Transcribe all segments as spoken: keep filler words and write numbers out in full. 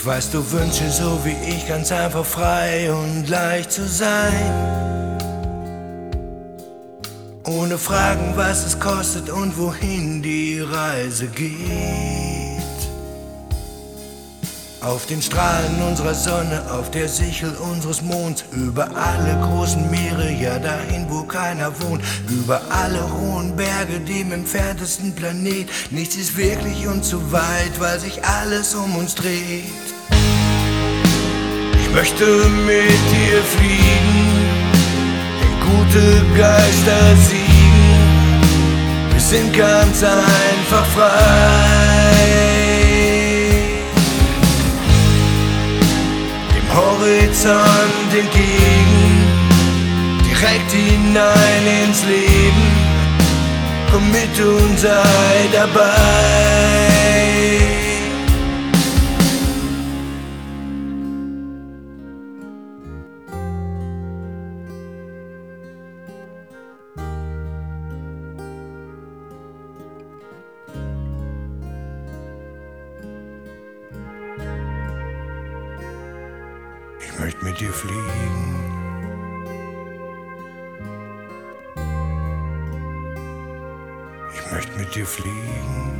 Ich weiß, du wünschst dir so wie ich ganz einfach frei und leicht zu sein. Ohne Fragen, was es kostet und wohin die Reise geht. Auf den Strahlen unserer Sonne, auf der Sichel unseres Monds, über alle großen Meere, ja dahin, wo keiner wohnt, über alle hohen Berge, dem entferntesten Planet. Nichts ist wirklich und zu weit, weil sich alles um uns dreht. Ich möchte mit dir fliegen, denn gute Geister siegen. Wir sind ganz einfach frei. Horizont entgegen, direkt hinein ins Leben. Komm mit und sei dabei. Ich möchte mit dir fliegen. Ich möchte mit dir fliegen.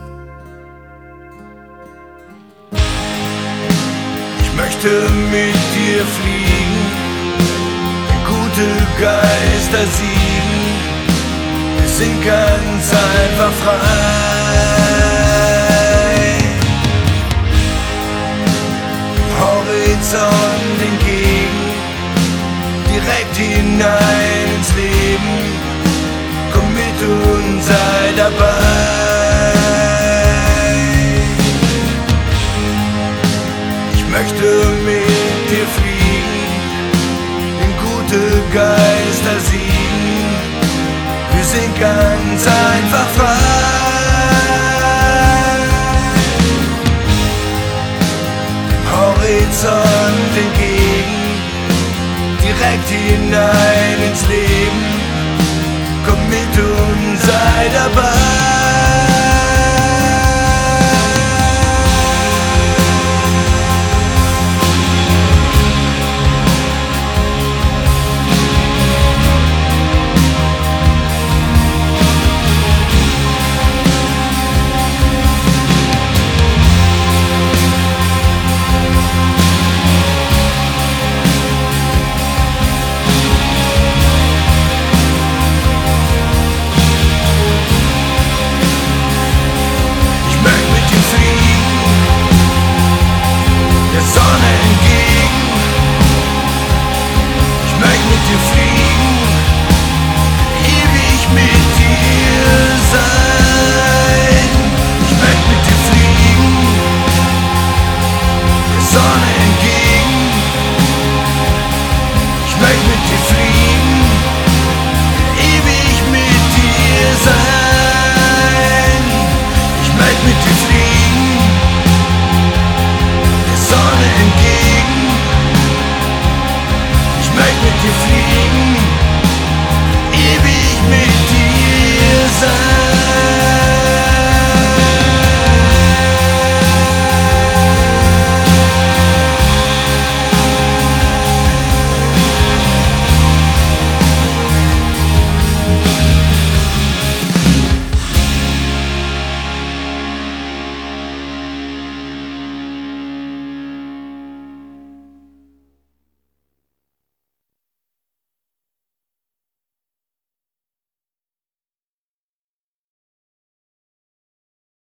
Ich möchte mit dir fliegen. Gute Geister siegen. Wir sind ganz einfach frei. Horizont entgegen, direkt hinein ins Leben. Komm mit und sei dabei. Ich möchte mit dir fliegen, denn gute Geister siegen. Wir sind ganz einfach frei. Horizont entgegen, direkt hinein ins Leben. Komm mit und sei dabei.